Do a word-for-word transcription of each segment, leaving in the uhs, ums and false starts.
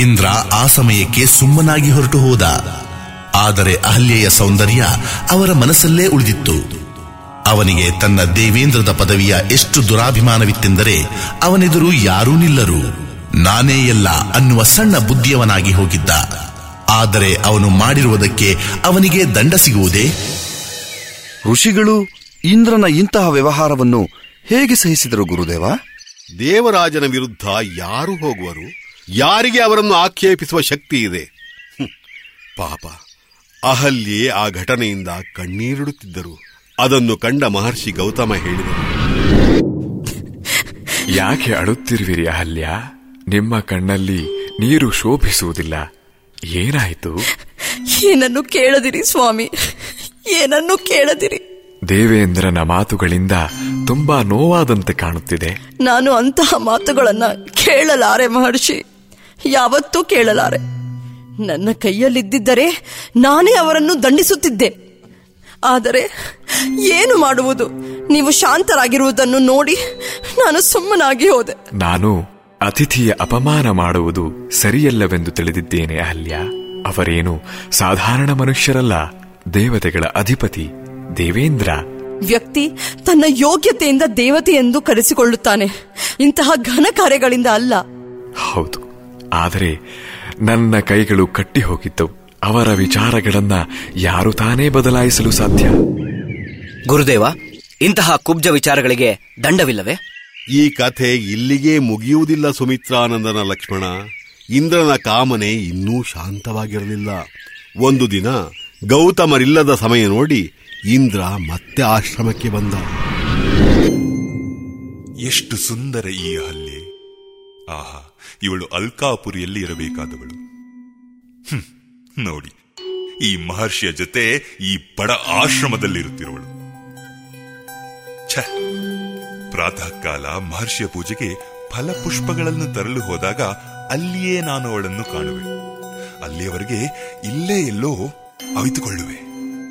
ಇಂದ್ರ ಆ ಸಮಯಕ್ಕೆ ಸುಮ್ಮನಾಗಿ ಹೊರಟು ಹೋದ. ಆದರೆ ಅಹಲ್ಯೆಯ ಸೌಂದರ್ಯ ಅವರ ಮನಸ್ಸಲ್ಲೇ ಉಳಿದಿತ್ತು. ಅವನಿಗೆ ತನ್ನ ದೇವೇಂದ್ರದ ಪದವಿಯ ಎಷ್ಟು ದುರಾಭಿಮಾನವಿತ್ತೆಂದರೆ ಅವನೆದುರು ಯಾರೂ ನಿಲ್ಲರು. ನಾನೇ ಎಲ್ಲ ಅನ್ನುವ ಸಣ್ಣ ಬುದ್ಧಿಯವನಾಗಿ ಹೋಗಿದ್ದ. ಆದರೆ ಅವನು ಮಾಡಿರುವುದಕ್ಕೆ ಅವನಿಗೆ ದಂಡ ಸಿಗುವುದೇ? ಋಷಿಗಳು ಇಂದ್ರನ ಇಂತಹ ವ್ಯವಹಾರವನ್ನು ಹೇಗೆ ಸಹಿಸಿದರು ಗುರುದೇವ? ದೇವರಾಜನ ವಿರುದ್ಧ ಯಾರು ಹೋಗುವರು? ಯಾರಿಗೆ ಅವರನ್ನು ಆಕ್ಷೇಪಿಸುವ ಶಕ್ತಿ ಇದೆ? ಪಾಪ, ಅಹಲ್ಯೆ ಆ ಘಟನೆಯಿಂದ ಕಣ್ಣೀರಿಡುತ್ತಿದ್ದರು. ಅದನ್ನು ಕಂಡ ಮಹರ್ಷಿ ಗೌತಮ ಹೇಳಿದರು, ಯಾಕೆ ಅಳುತ್ತಿರುವಿರಿ ಅಹಲ್ಯ? ನಿಮ್ಮ ಕಣ್ಣಲ್ಲಿ ನೀರು ಶೋಭಿಸುವುದಿಲ್ಲ. ಏನಾಯಿತು? ಏನನ್ನು ಕೇಳದಿರಿ ಸ್ವಾಮಿ, ಏನನ್ನು ಕೇಳದಿರಿ. ದೇವೇಂದ್ರನ ಮಾತುಗಳಿಂದ ತುಂಬಾ ನೋವಾದಂತೆ ಕಾಣುತ್ತಿದೆ. ನಾನು ಅಂತಹ ಮಾತುಗಳನ್ನ ಕೇಳಲಾರೆ ಮಹರ್ಷಿ, ಯಾವತ್ತೂ ಕೇಳಲಾರೆ. ನನ್ನ ಕೈಯಲ್ಲಿದ್ದಿದ್ದರೆ ನಾನೇ ಅವರನ್ನು ದಂಡಿಸುತ್ತಿದ್ದೆ. ಆದರೆ ಏನು ಮಾಡುವುದು? ನೀವು ಶಾಂತರಾಗಿರುವುದನ್ನು ನೋಡಿ ನಾನು ಸುಮ್ಮನಾಗಿ ಹೋದೆ. ನಾನು ಅತಿಥಿಯ ಅಪಮಾನ ಮಾಡುವುದು ಸರಿಯಲ್ಲವೆಂದು ತಿಳಿದಿದ್ದೇನೆ ಅಹಲ್ಯ. ಅವರೇನು ಸಾಧಾರಣ ಮನುಷ್ಯರಲ್ಲ, ದೇವತೆಗಳ ಅಧಿಪತಿ ದೇವೇಂದ್ರ. ವ್ಯಕ್ತಿ ತನ್ನ ಯೋಗ್ಯತೆಯಿಂದ ದೇವತೆ ಎಂದು ಕರೆಸಿಕೊಳ್ಳುತ್ತಾನೆ, ಇಂತಹ ಘನ ಕಾರ್ಯಗಳಿಂದ ಅಲ್ಲ. ಹೌದು, ಆದರೆ ನನ್ನ ಕೈಗಳು ಕಟ್ಟಿ ಹೋಗಿದ್ದವು. ಅವರ ವಿಚಾರಗಳನ್ನ ಯಾರು ತಾನೇ ಬದಲಾಯಿಸಲು ಸಾಧ್ಯ? ಗುರುದೇವ, ಇಂತಹ ಕುಬ್ಜ ವಿಚಾರಗಳಿಗೆ ದಂಡವಿಲ್ಲವೇ? ಈ ಕಥೆ ಇಲ್ಲಿಗೆ ಮುಗಿಯುವುದಿಲ್ಲ ಸುಮಿತ್ರಾನಂದನ ಲಕ್ಷ್ಮಣ. ಇಂದ್ರನ ಕಾಮನೆ ಇನ್ನೂ ಶಾಂತವಾಗಿರಲಿಲ್ಲ. ಒಂದು ದಿನ ಗೌತಮರಿಲ್ಲದ ಸಮಯ ನೋಡಿ ಇಂದ್ರ ಮತ್ತೆ ಆಶ್ರಮಕ್ಕೆ ಬಂದ. ಎಷ್ಟು ಸುಂದರ ಈ ಅಹಲ್ಯೆ! ಆಹಾ, ಇವಳು ಅಲ್ಕಾಪುರಿಯಲ್ಲಿ ಇರಬೇಕಾದವಳು. ನೋಡಿ, ಈ ಮಹರ್ಷಿಯ ಜೊತೆ ಈ ಬಡ ಆಶ್ರಮದಲ್ಲಿರುತ್ತಿರುವಳು. ಛ, ಪ್ರಾತಃ ಕಾಲ ಮಹರ್ಷಿಯ ಪೂಜೆಗೆ ಫಲಪುಷ್ಪಗಳನ್ನು ತರಲು ಹೋದಾಗ ಅಲ್ಲಿಯೇ ನಾನು ಅವಳನ್ನು ಕಾಣುವೆ. ಅಲ್ಲಿಯವರೆಗೆ ಇಲ್ಲೇ ಎಲ್ಲೋ ಅವಿತುಕೊಳ್ಳುವೆ.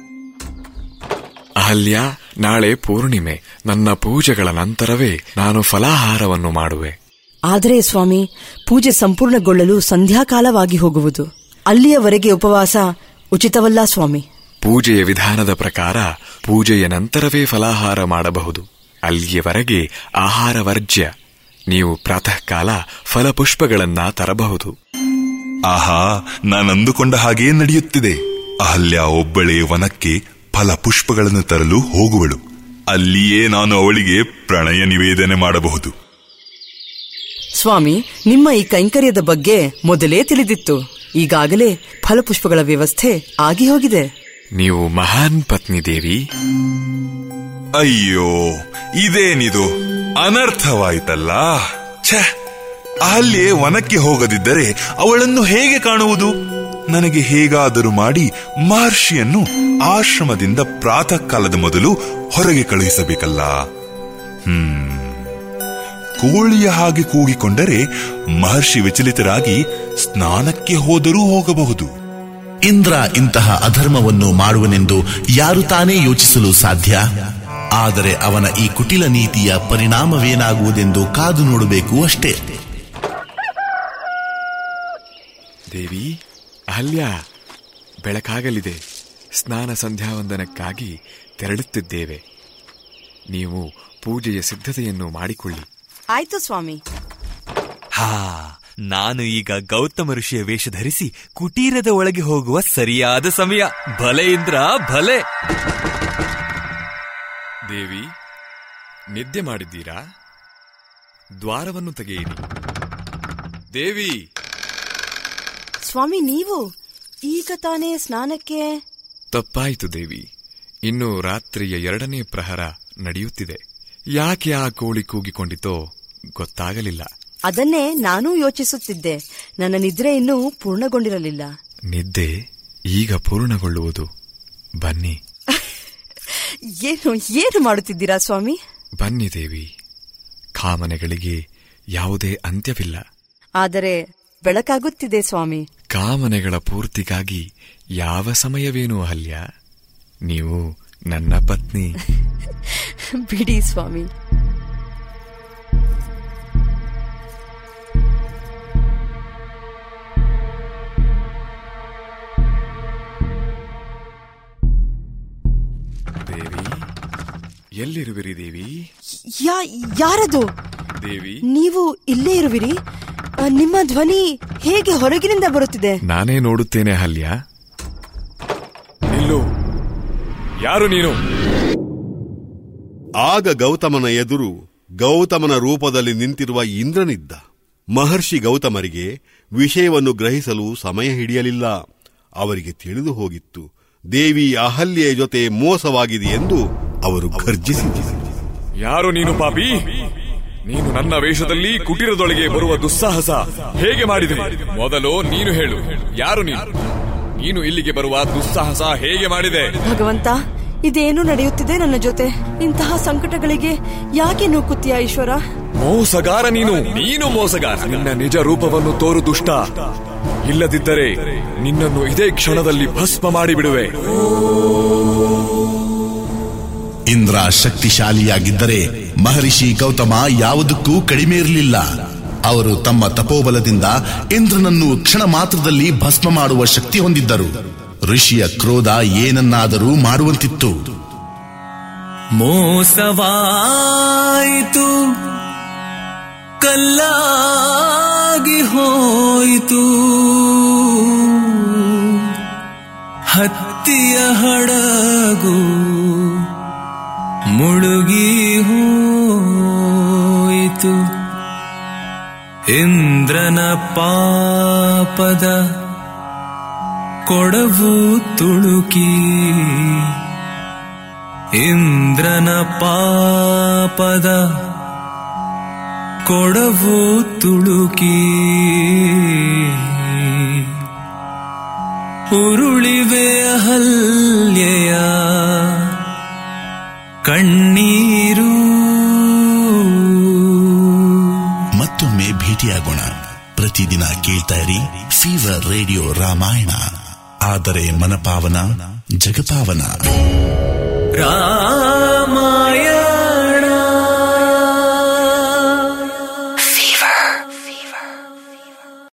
ಅಹಲ್ಯ, ನಾಳೆ ಪೂರ್ಣಿಮೆ. ನನ್ನ ಪೂಜೆಗಳ ನಂತರವೇ ನಾನು ಫಲಾಹಾರವನ್ನು ಮಾಡುವೆ. ಆದರೆ ಸ್ವಾಮಿ, ಪೂಜೆ ಸಂಪೂರ್ಣಗೊಳ್ಳಲು ಸಂಧ್ಯಾಕಾಲವಾಗಿ ಹೋಗುವುದು. ಅಲ್ಲಿಯವರೆಗೆ ಉಪವಾಸ ಉಚಿತವಲ್ಲ ಸ್ವಾಮಿ. ಪೂಜೆಯ ವಿಧಾನದ ಪ್ರಕಾರ ಪೂಜೆಯ ನಂತರವೇ ಫಲಾಹಾರ ಮಾಡಬಹುದು. ಅಲ್ಲಿಯವರೆಗೆ ಆಹಾರ ವರ್ಜ್ಯ. ನೀವು ಪ್ರಾತಃ ಕಾಲ ಫಲಪುಷ್ಪಗಳನ್ನ ತರಬಹುದು. ಆಹಾ, ನಾನಂದುಕೊಂಡ ಹಾಗೇ ನಡೆಯುತ್ತಿದೆ. ಅಹಲ್ಯ ಒಬ್ಬಳೇ ವನಕ್ಕೆ ಫಲಪುಷ್ಪಗಳನ್ನು ತರಲು ಹೋಗುವಳು. ಅಲ್ಲಿಯೇ ನಾನು ಅವಳಿಗೆ ಪ್ರಣಯ ನಿವೇದನೆ ಮಾಡಬಹುದು. ಸ್ವಾಮಿ, ನಿಮ್ಮ ಈ ಕೈಂಕರ್ಯದ ಬಗ್ಗೆ ಮೊದಲೇ ತಿಳಿದಿತ್ತು. ಈಗಾಗಲೇ ಫಲಪುಷ್ಪಗಳ ವ್ಯವಸ್ಥೆ ಆಗಿ ಹೋಗಿದೆ. ನೀವು ಮಹಾನ್ ಪತ್ನಿ ದೇವಿ. ಅಯ್ಯೋ, ಇದೇನಿದು? ಅನರ್ಥವಾಯಿತಲ್ಲ. ಛೆ, ಅಹಲ್ಯೆ ವನಕ್ಕೆ ಹೋಗದಿದ್ದರೆ ಅವಳನ್ನು ಹೇಗೆ ಕಾಣುವುದು? ನನಗೆ ಹೇಗಾದರೂ ಮಾಡಿ ಮಹರ್ಷಿಯನ್ನು ಆಶ್ರಮದಿಂದ ಪ್ರಾತಃ ಕಾಲದ ಮೊದಲು ಹೊರಗೆ ಕಳುಹಿಸಬೇಕಲ್ಲ. ಹ್ಮ್ ಕೋಳಿಯ ಹಾಗೆ ಕೂಗಿಕೊಂಡರೆ ಮಹರ್ಷಿ ವಿಚಲಿತರಾಗಿ ಸ್ನಾನಕ್ಕೆ ಹೋದರೂ ಹೋಗಬಹುದು. ಇಂದ್ರ ಇಂತಹ ಅಧರ್ಮವನ್ನು ಮಾಡುವನೆಂದು ಯಾರು ತಾನೇ ಯೋಚಿಸಲು ಸಾಧ್ಯ? ಆದರೆ ಅವನ ಈ ಕುಟಿಲ ನೀತಿಯ ಪರಿಣಾಮವೇನಾಗುವುದೆಂದು ಕಾದು ನೋಡಬೇಕು ಅಷ್ಟೇ. ದೇವಿ, ಅಹಲ್ಯ, ಬೆಳಕಾಗಲಿದೆ. ಸ್ನಾನ ಸಂಧ್ಯಾವಂದನಕ್ಕಾಗಿ ತೆರಳುತ್ತಿದ್ದೇವೆ. ನೀವು ಪೂಜೆಯ ಸಿದ್ಧತೆಯನ್ನು ಮಾಡಿಕೊಳ್ಳಿ. ಆಯ್ತು ಸ್ವಾಮಿ. ಹಾ, ನಾನು ಈಗ ಗೌತಮ ಋಷಿಯ ವೇಷ ಧರಿಸಿ ಕುಟೀರದ ಒಳಗೆ ಹೋಗುವ ಸರಿಯಾದ ಸಮಯ. ಭಲೆ ಇಂದ್ರ, ಭಲೆ. ದೇವಿ, ನಿದ್ದೆ ಮಾಡಿದ್ದೀರಾ? ದ್ವಾರವನ್ನು ತೆಗೆಯಿರಿ. ದೇವಿ. ಸ್ವಾಮಿ, ನೀವು ಈಗ ತಾನೇ ಸ್ನಾನಕ್ಕೆ? ತಪ್ಪಾಯಿತು ದೇವಿ, ಇನ್ನು ರಾತ್ರಿಯ ಎರಡನೇ ಪ್ರಹರ ನಡೆಯುತ್ತಿದೆ. ಯಾಕೆ ಆ ಕೋಳಿ ಕೂಗಿಕೊಂಡಿತೋ ಗೊತ್ತಾಗಲಿಲ್ಲ. ಅದನ್ನೇ ನಾನೂ ಯೋಚಿಸುತ್ತಿದ್ದೆ. ನನ್ನ ನಿದ್ರೆ ಇನ್ನೂ ಪೂರ್ಣಗೊಂಡಿರಲಿಲ್ಲ. ನಿದ್ದೆ ಈಗ ಪೂರ್ಣಗೊಳ್ಳುವುದು. ಬನ್ನಿ. ಏನು ಏನು ಮಾಡುತ್ತಿದ್ದೀರಾ ಸ್ವಾಮಿ? ಬನ್ನಿ ದೇವಿ, ಕಾಮನೆಗಳಿಗೆ ಯಾವುದೇ ಅಂತ್ಯವಿಲ್ಲ. ಆದರೆ ಬೆಳಕಾಗುತ್ತಿದೆ ಸ್ವಾಮಿ. ಕಾಮನೆಗಳ ಪೂರ್ತಿಗಾಗಿ ಯಾವ ಸಮಯವೇನೂ ಅಹಲ್ಯ. ನೀವು ನನ್ನ ಪತ್ನಿ. ಬಿಡಿ ಸ್ವಾಮಿ. ಎಲ್ಲಿರುವಿರಿ ದೇವಿ? ಯಾ ಯಾರದು? ದೇವಿ, ನೀವು ಇಲ್ಲೇ ಇರುವಿರಿ? ನಿಮ್ಮ ಧ್ವನಿ ಹೇಗೆ ಹೊರಗಿನಿಂದ ಬರುತ್ತಿದೆ? ನಾನೇ ನೋಡುತ್ತೇನೆ ಅಹಲ್ಯ. ನಿಲ್ಲು, ಯಾರು ನೀನು? ಆಗ ಗೌತಮನ ಎದುರು ಗೌತಮನ ರೂಪದಲ್ಲಿ ನಿಂತಿರುವ ಇಂದ್ರನಿದ್ದ. ಮಹರ್ಷಿ ಗೌತಮರಿಗೆ ವಿಷಯವನ್ನು ಗ್ರಹಿಸಲು ಸಮಯ ಹಿಡಿಯಲಿಲ್ಲ. ಅವರಿಗೆ ತಿಳಿದು ಹೋಗಿತ್ತು ದೇವಿ ಅಹಲ್ಯೆಯ ಜೊತೆ ಮೋಸವಾಗಿದೆ ಎಂದು. ಅವರು ಗರ್ಜಿಸಿದರು. ಯಾರು ನೀನು ಪಾಪಿ? ನೀನು ನನ್ನ ವೇಷದಲ್ಲಿ ಕುಟೀರದೊಳಗೆ ಬರುವ ದುಸ್ಸಾಹಸ ಹೇಗೆ ಮಾಡಿದೆ? ಮೊದಲು ನೀನು ಹೇಳು, ಯಾರು ನೀನು? ನೀನು ಇಲ್ಲಿಗೆ ಬರುವ ದುಸ್ಸಾಹಸ ಹೇಗೆ ಮಾಡಿದೆ? ಭಗವಂತ, ಇದೇನು ನಡೆಯುತ್ತಿದೆ ನನ್ನ ಜೊತೆ? ಇಂತಹ ಸಂಕಟಗಳಿಗೆ ಯಾಕೆ ನೂಕುತ್ತೀಯ ಈಶ್ವರ? ಮೋಸಗಾರ ನೀನು, ನೀನು ಮೋಸಗಾರ. ನಿನ್ನ ನಿಜ ರೂಪವನ್ನು ತೋರು ದುಷ್ಟ, ಇಲ್ಲದಿದ್ದರೆ ನಿನ್ನನ್ನು ಇದೇ ಕ್ಷಣದಲ್ಲಿ ಭಸ್ಮ ಮಾಡಿಬಿಡುವೆ. ಇಂದ್ರ ಶಕ್ತಿಶಾಲಿಯಾಗಿದ್ದರೆ ಮಹರ್ಷಿ ಗೌತಮ ಯಾವುದಕ್ಕೂ ಕಡಿಮೆ ಇರಲಿಲ್ಲ. ಅವರು ತಮ್ಮ ತಪೋಬಲದಿಂದ ಇಂದ್ರನನ್ನು ಕ್ಷಣ ಮಾತ್ರದಲ್ಲಿ ಭಸ್ಮ ಮಾಡುವ ಶಕ್ತಿ ಹೊಂದಿದ್ದರು. ಋಷಿಯ ಕ್ರೋಧ ಏನನ್ನಾದರೂ ಮಾಡುವಂತಿತ್ತು. ಮೋಸವಾಯಿತು, ಕಲ್ಲಾಗಿ ಹೋಯಿತು, ಹತ್ತಿಯ ಹಡಗು ಮುಳುಗಿ ಹೋಯಿತು. ಇಂದ್ರನ ಪಾಪದ ಕೊಡವು ತುಳುಕಿ, ಇಂದ್ರನ ಪಾಪದ ಕೊಡವು ತುಳುಕಿ, ಉರುಳಿವೆ ಅಹಲ್ಯೆಯ ಕಣ್ಣೀರು. ಮತ್ತೊಮ್ಮೆ ಭೇಟಿಯಾಗೋಣ. ಪ್ರತಿದಿನ ಕೇಳ್ತಾ ಇರಿ ಫೀವರ್ ರೇಡಿಯೋ ರಾಮಾಯಣ. ಆದರೆ ಮನಪಾವನ ಜಗಪಾವನ. ರಾಮಾಯಣ.